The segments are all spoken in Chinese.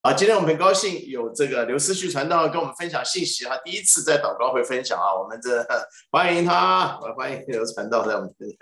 好，今天我们很高兴有这个刘思绪传道跟我们分享信息，他第一次在祷告会分享啊，我们欢迎他，欢迎刘传道在我们这里。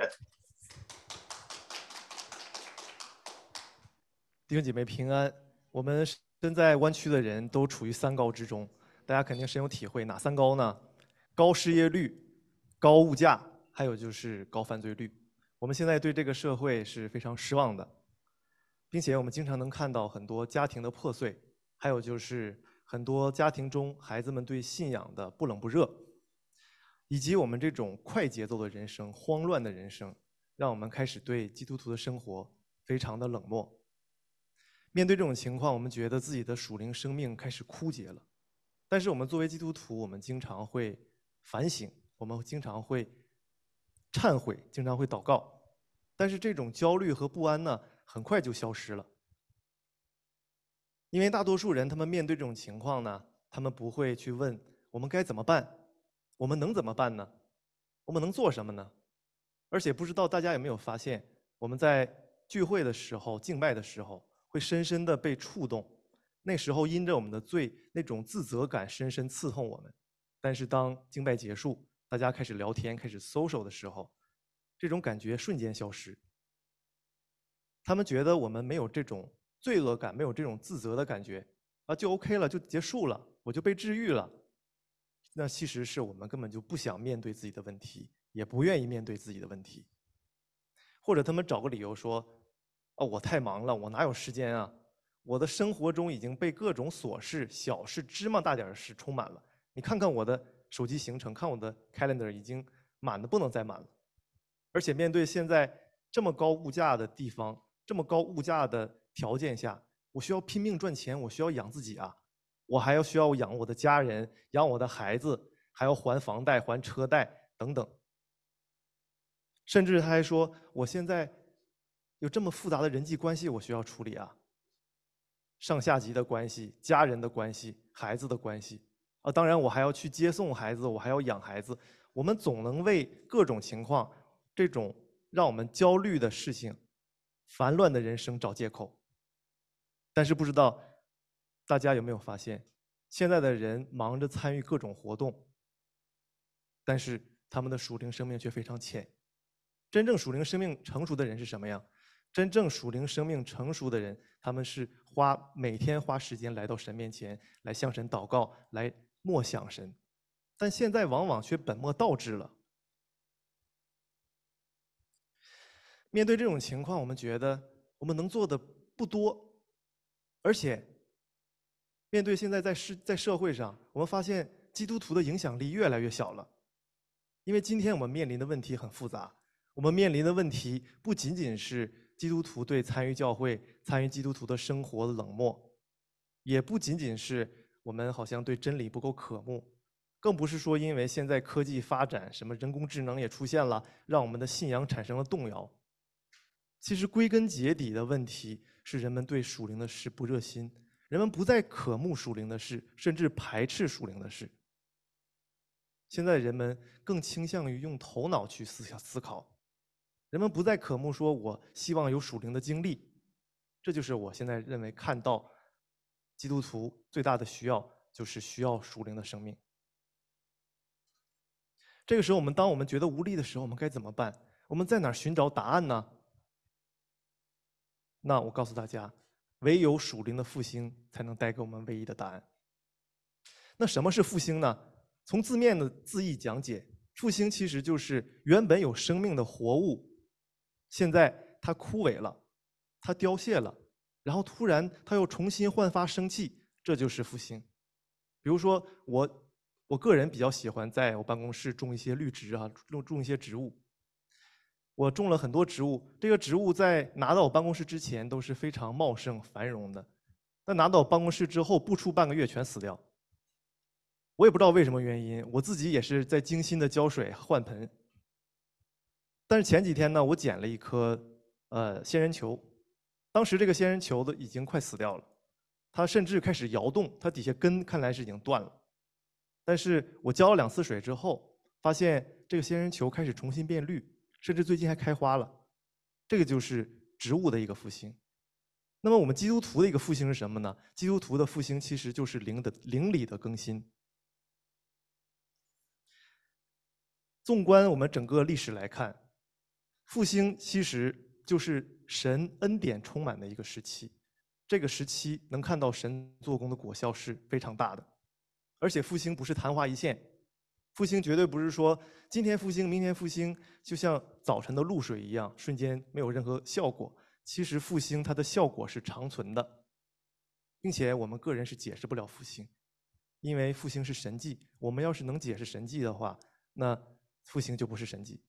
弟兄姐妹平安，我们身在湾区的人都处于三高之中，大家肯定深有体会。哪三高呢？高失业率、高物价，还有就是高犯罪率。我们现在对这个社会是非常失望的，并且我们经常能看到很多家庭的破碎，还有就是很多家庭中孩子们对信仰的不冷不热，以及我们这种快节奏的人生、慌乱的人生，让我们开始对基督徒的生活非常的冷漠。面对这种情况，我们觉得自己的属灵生命开始枯竭了。但是我们作为基督徒，我们经常会反省，我们经常会忏悔，经常会祷告。但是这种焦虑和不安呢，很快就消失了。因为大多数人他们面对这种情况呢，他们不会去问我们该怎么办，我们能怎么办呢？我们能做什么呢？而且不知道大家有没有发现，我们在聚会的时候、敬拜的时候，会深深的被触动。那时候因着我们的罪，那种自责感深深刺痛我们。但是当敬拜结束，大家开始聊天、开始 social 的时候，这种感觉瞬间消失。他们觉得我们没有这种罪恶感，没有这种自责的感觉，就 OK 了，就结束了，我就被治愈了。那其实是我们根本就不想面对自己的问题，也不愿意面对自己的问题。或者他们找个理由说，我太忙了，我哪有时间啊？我的生活中已经被各种琐事、小事、芝麻大点的事充满了。你看看我的手机行程，看我的 calendar 已经满的不能再满了。而且面对现在这么高物价的地方，这么高物价的条件下，我需要拼命赚钱，我需要养自己啊，我还需要养我的家人，养我的孩子，还要还房贷、还车贷等等。甚至他还说，我现在有这么复杂的人际关系，我需要处理啊，上下级的关系、家人的关系、孩子的关系啊，当然我还要去接送孩子，我还要养孩子。我们总能为各种情况、这种让我们焦虑的事情、烦乱的人生找借口。但是不知道大家有没有发现，现在的人忙着参与各种活动，但是他们的属灵生命却非常浅。真正属灵生命成熟的人是什么样？真正属灵生命成熟的人，他们是每天花时间来到神面前，来向神祷告，来默想神。但现在往往却本末倒置了。面对这种情况，我们觉得我们能做的不多，而且面对现在在社会上，我们发现基督徒的影响力越来越小了。因为今天我们面临的问题很复杂，我们面临的问题不仅仅是基督徒对参与教会、参与基督徒的生活的冷漠，也不仅仅是我们好像对真理不够渴慕，更不是说因为现在科技发展，什么人工智能也出现了，让我们的信仰产生了动摇。其实归根结底的问题是人们对属灵的事不热心，人们不再渴慕属灵的事，甚至排斥属灵的事。现在人们更倾向于用头脑去思考，人们不再渴慕说我希望有属灵的经历。这就是我现在认为看到基督徒最大的需要，就是需要属灵的生命。这个时候当我们觉得无力的时候，我们该怎么办？我们在哪儿寻找答案呢？那我告诉大家，唯有属灵的复兴才能带给我们唯一的答案。那什么是复兴呢？从字面的字义讲解，复兴其实就是原本有生命的活物，现在它枯萎了，它凋谢了，然后突然它又重新焕发生气，这就是复兴。比如说我个人比较喜欢在我办公室种一些绿植啊，种一些植物。我种了很多植物，这个植物在拿到我办公室之前都是非常茂盛繁荣的，但拿到我办公室之后，不出半个月全死掉。我也不知道为什么原因，我自己也是在精心的浇水换盆。但是前几天呢，我捡了一颗仙人球，当时这个仙人球已经快死掉了，它甚至开始摇动，它底下根看来是已经断了。但是我浇了2次水之后，发现这个仙人球开始重新变绿，甚至最近还开花了。这个就是植物的一个复兴。 那么我们基督徒的一个复兴是什么呢？基督徒的复兴其实就是灵里的更新。纵观我们整个历史来看，复兴其实就是神恩典充满的一个时期。这个时期能看到神做工的果效是非常大的，而且复兴不是昙花一现，复兴绝对不是说今天复兴，明天复兴，就像早晨的露水一样，瞬间没有任何效果。其实复兴它的效果是长存的，并且我们个人是解释不了复兴，因为复兴是神迹。我们要是能解释神迹的话，那复兴就不是神迹。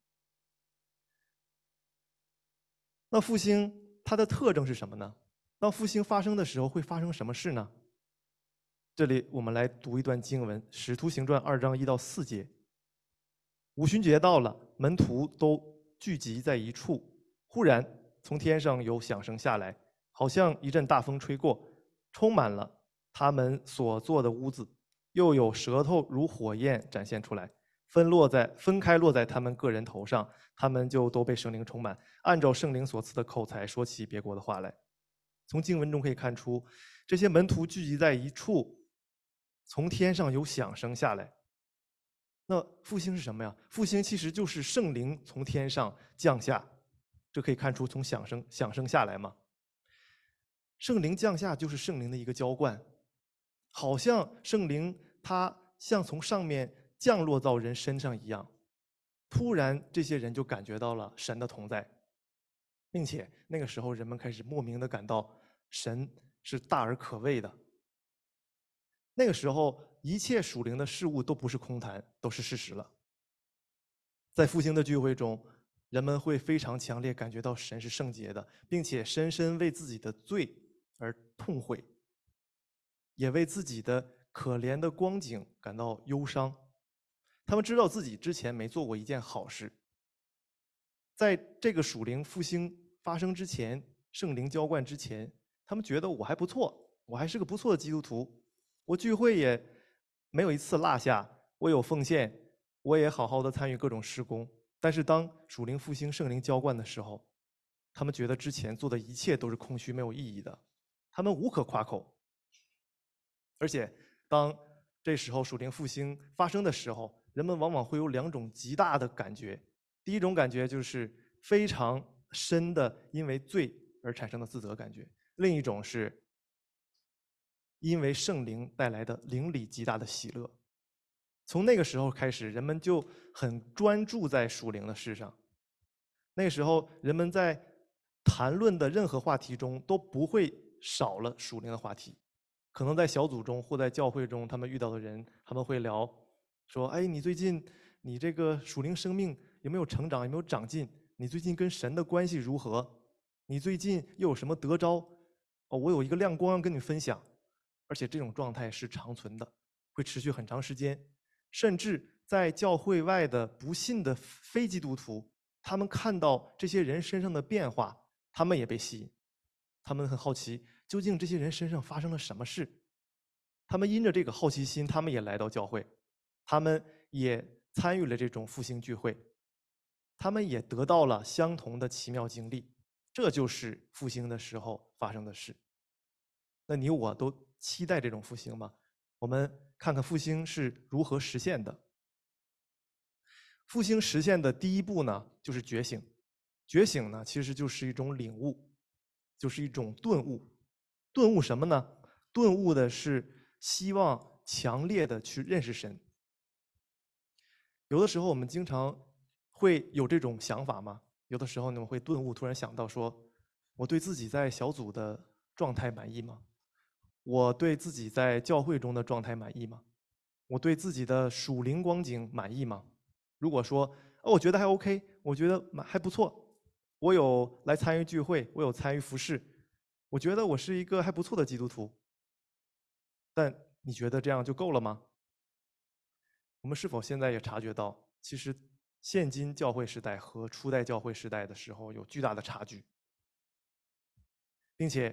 那复兴它的特征是什么呢？当复兴发生的时候，会发生什么事呢？这里我们来读一段经文，《使徒行传》2章1到4节。五旬节到了，门徒都聚集在一处，忽然从天上有响声下来，好像一阵大风吹过，充满了他们所坐的屋子，又有舌头如火焰展现出来，分开落在他们个人头上，他们就都被圣灵充满，按照圣灵所赐的口才说起别国的话来。从经文中可以看出，这些门徒聚集在一处，从天上有响声下来。那复兴是什么呀？复兴其实就是圣灵从天上降下，这可以看出从响声下来嘛。圣灵降下就是圣灵的一个浇灌，好像圣灵它像从上面降落到人身上一样，突然这些人就感觉到了神的同在，并且那个时候人们开始莫名的感到神是大而可畏的。那个时候一切属灵的事物都不是空谈，都是事实了。在复兴的聚会中，人们会非常强烈感觉到神是圣洁的，并且深深为自己的罪而痛悔，也为自己的可怜的光景感到忧伤。他们知道自己之前没做过一件好事。在这个属灵复兴发生之前，圣灵浇灌之前，他们觉得我还不错，我还是个不错的基督徒，我聚会也没有一次落下，我有奉献，我也好好的参与各种事工。但是当属灵复兴圣灵浇灌的时候，他们觉得之前做的一切都是空虚没有意义的，他们无可夸口。而且当这时候属灵复兴发生的时候，人们往往会有2种极大的感觉。第一种感觉就是非常深的因为罪而产生的自责感觉，另一种是因为圣灵带来的灵里极大的喜乐。从那个时候开始，人们就很专注在属灵的事上。那个时候，人们在谈论的任何话题中都不会少了属灵的话题。可能在小组中或在教会中，他们遇到的人，他们会聊说：“哎，你最近你这个属灵生命有没有成长？有没有长进？你最近跟神的关系如何？你最近又有什么得着？哦，我有一个亮光要跟你分享。”而且这种状态是长存的，会持续很长时间。甚至在教会外的不信的非基督徒，他们看到这些人身上的变化，他们也被吸引。他们很好奇，究竟这些人身上发生了什么事？他们因着这个好奇心，他们也来到教会，他们也参与了这种复兴聚会，他们也得到了相同的奇妙经历。这就是复兴的时候发生的事。那你我都期待这种复兴吗？我们看看复兴是如何实现的。复兴实现的第一步呢，就是觉醒。觉醒呢，其实就是一种领悟，就是一种顿悟。顿悟什么呢？顿悟的是希望强烈的去认识神。有的时候我们经常会有这种想法吗？有的时候你们会顿悟，突然想到说，我对自己在小组的状态满意吗？我对自己在教会中的状态满意吗？我对自己的属灵光景满意吗？如果说，我觉得还 OK， 我觉得还不错，我有来参与聚会，我有参与服侍，我觉得我是一个还不错的基督徒。但你觉得这样就够了吗？我们是否现在也察觉到，其实现今教会时代和初代教会时代的时候有巨大的差距，并且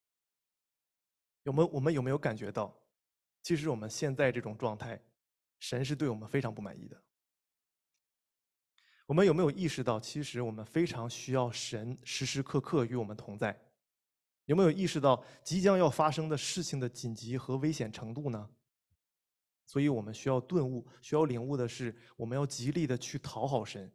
我们有没有感觉到，其实我们现在这种状态，神是对我们非常不满意的。我们有没有意识到，其实我们非常需要神时时刻刻与我们同在？ 有没有意识到即将要发生的事情的紧急和危险程度呢？所以我们需要顿悟，需要领悟的是，我们要极力的去讨好神。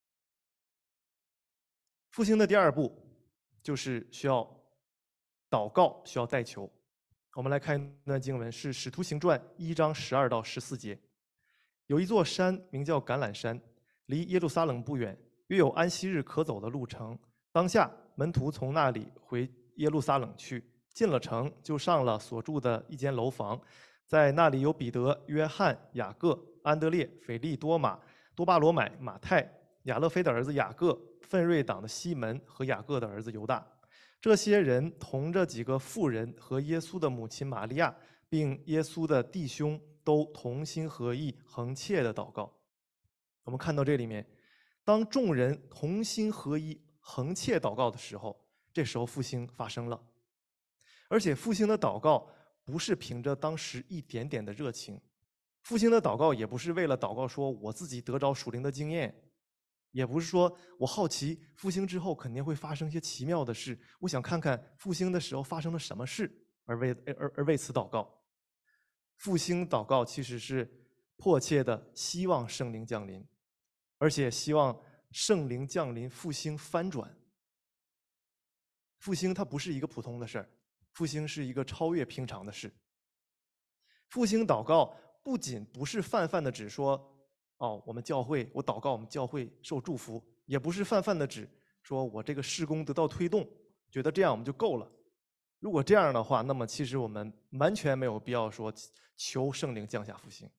复兴的第二步就是需要祷告，需要代求。我们来看一段经文，是《使徒行传》1章12到14节。有一座山名叫橄榄山，离耶路撒冷不远，约有安息日可走的路程。当下门徒从那里回耶路撒冷去，进了城，就上了所住的一间楼房，在那里有彼得、约翰、雅各、安德烈、腓利多马、多巴罗买、马太、亚勒菲的儿子雅各、奋锐党的西门和雅各的儿子犹大。这些人同着几个妇人和耶稣的母亲玛利亚，并耶稣的弟兄都同心合意、恒切的祷告。我们看到这里面，当众人同心合一、恒切祷告的时候，这时候复兴发生了。而且复兴的祷告不是凭着当时一点点的热情，复兴的祷告也不是为了祷告说我自己得着属灵的经验，也不是说我好奇复兴之后肯定会发生一些奇妙的事，我想看看复兴的时候发生了什么事，而为此祷告。复兴祷告其实是迫切的希望圣灵降临，而且希望圣灵降临，复兴翻转。复兴它不是一个普通的事儿，复兴是一个超越平常的事。复兴祷告不仅不是泛泛的指说，我们教会，我祷告我们教会受祝福，也不是泛泛的指说我这个事工得到推动，觉得这样我们就够了。如果这样的话，那么其实我们完全没有必要说求圣灵降下复兴。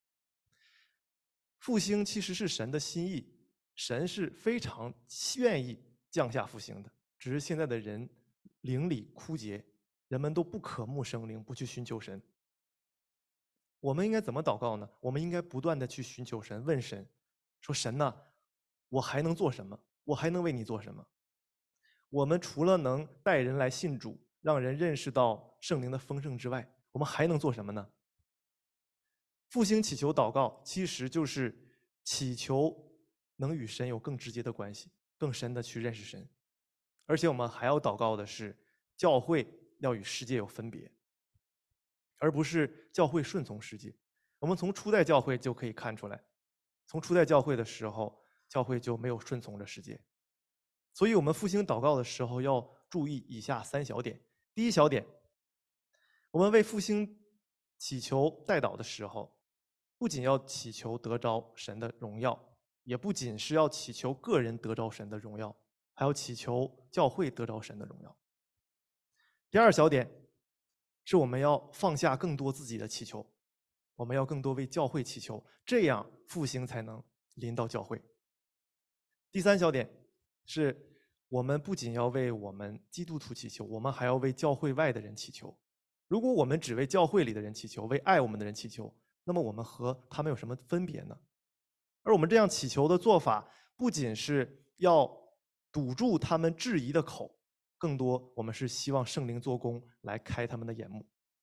复兴其实是神的心意，神是非常愿意降下复兴的，只是现在的人灵里枯竭，人们都不渴慕圣灵，不去寻求神。我们应该怎么祷告呢？我们应该不断的去寻求神，问神，说神呐，我还能做什么？我还能为你做什么？我们除了能带人来信主，让人认识到圣灵的丰盛之外，我们还能做什么呢？复兴祈求祷告其实就是祈求能与神有更直接的关系，更深的去认识神。而且我们还要祷告的是，教会要与世界有分别，而不是教会顺从世界。我们从初代教会就可以看出来，从初代教会的时候，教会就没有顺从着世界。所以我们复兴祷告的时候要注意以下3小点。第一小点，我们为复兴祈求代祷的时候，不仅要祈求得着神的荣耀，也不仅是要祈求个人得着神的荣耀，还要祈求教会得着神的荣耀。第二小点是我们要放下更多自己的祈求，我们要更多为教会祈求，这样复兴才能临到教会。第三小点是我们不仅要为我们基督徒祈求，我们还要为教会外的人祈求。如果我们只为教会里的人祈求，为爱我们的人祈求，那么我们和他们有什么分别呢？而我们这样祈求的做法，不仅是要堵住他们质疑的口，更多我们是希望圣灵做工来开他们的眼目。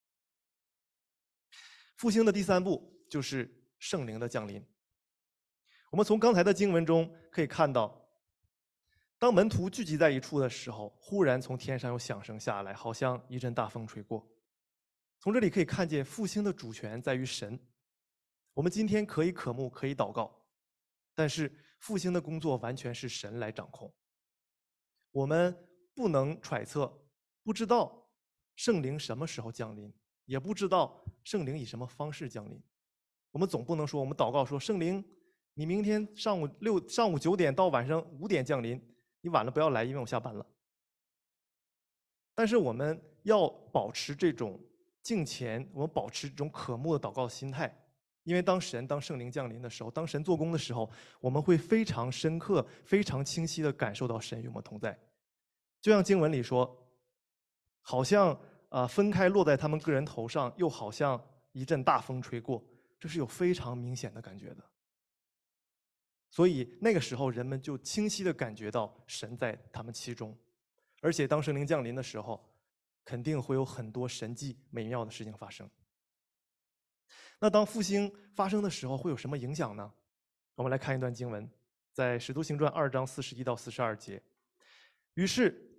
复兴的第3步就是圣灵的降临。我们从刚才的经文中可以看到，当门徒聚集在一处的时候，忽然从天上有响声下来，好像一阵大风吹过。从这里可以看见复兴的主权在于神。我们今天可以渴慕，可以祷告，但是复兴的工作完全是神来掌控。我们不能揣测，不知道圣灵什么时候降临，也不知道圣灵以什么方式降临。我们总不能说，我们祷告说，圣灵，你明天上午9点到晚上5点降临，你晚了不要来，因为我下班了。但是我们要保持这种敬虔，我们保持这种渴慕的祷告心态，因为当圣灵降临的时候，当神做工的时候，我们会非常深刻、非常清晰地感受到神与我们同在。就像经文里说，好像分开落在他们个人头上，又好像一阵大风吹过，这是有非常明显的感觉的。所以那个时候，人们就清晰地感觉到神在他们其中，而且当圣灵降临的时候，肯定会有很多神迹美妙的事情发生。那当复兴发生的时候，会有什么影响呢？我们来看一段经文，在《使徒行传》2章41到42节。于是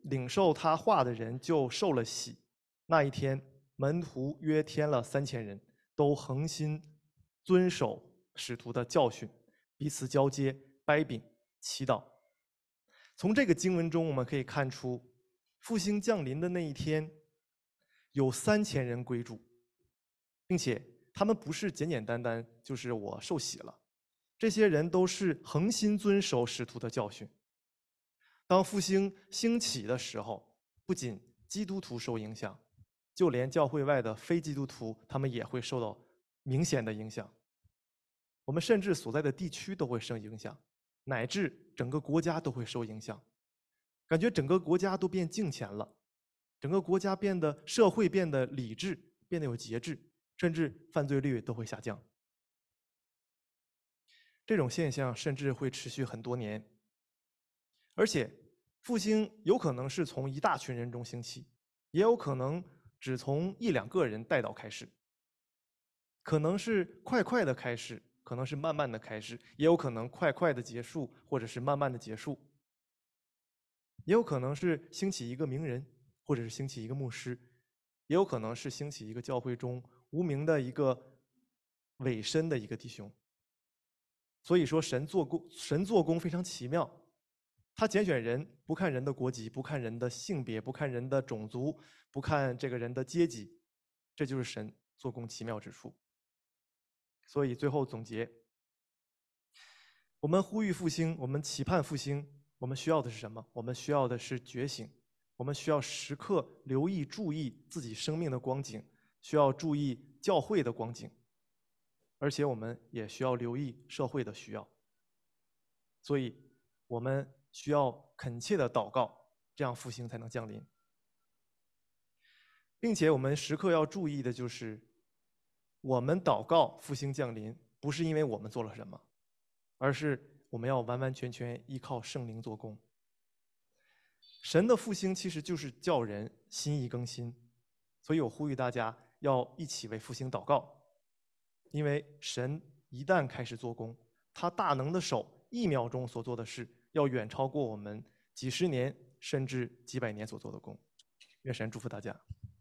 领受他话的人就受了洗。那一天，门徒约添了3000人，都恒心遵守使徒的教训，彼此交接、掰饼、祈祷。从这个经文中，我们可以看出，复兴降临的那一天，有3000人归主，并且他们不是简简单单就是我受洗了，这些人都是恒心遵守使徒的教训。当复兴兴起的时候，不仅基督徒受影响，就连教会外的非基督徒，他们也会受到明显的影响。我们甚至所在的地区都会受影响，乃至整个国家都会受影响。感觉整个国家都变敬虔了，整个国家社会变得理智，变得有节制，甚至犯罪率都会下降。这种现象甚至会持续很多年。而且，复兴有可能是从一大群人中兴起，也有可能只从1、2个人带到开始。可能是快的开始，可能是慢慢的开始，也有可能快的结束，或者是慢慢的结束。也有可能是兴起一个名人，或者是兴起一个牧师，也有可能是兴起一个教会中无名的一个委身的一个弟兄。所以说，神做工非常奇妙。他拣选人，不看人的国籍，不看人的性别，不看人的种族，不看这个人的阶级，这就是神做工奇妙之处。所以最后总结，我们呼吁复兴，我们期盼复兴，我们需要的是什么？我们需要的是觉醒，我们需要时刻留意、注意自己生命的光景，需要注意教会的光景，而且我们也需要留意社会的需要。所以，我们需要恳切的祷告，这样复兴才能降临。并且我们时刻要注意的就是，我们祷告复兴降临，不是因为我们做了什么，而是我们要完完全全依靠圣灵做工。神的复兴其实就是叫人心意更新，所以我呼吁大家要一起为复兴祷告，因为神一旦开始做工，他大能的手1秒钟所做的事，要远超过我们几十年甚至几百年所做的工。愿神祝福大家。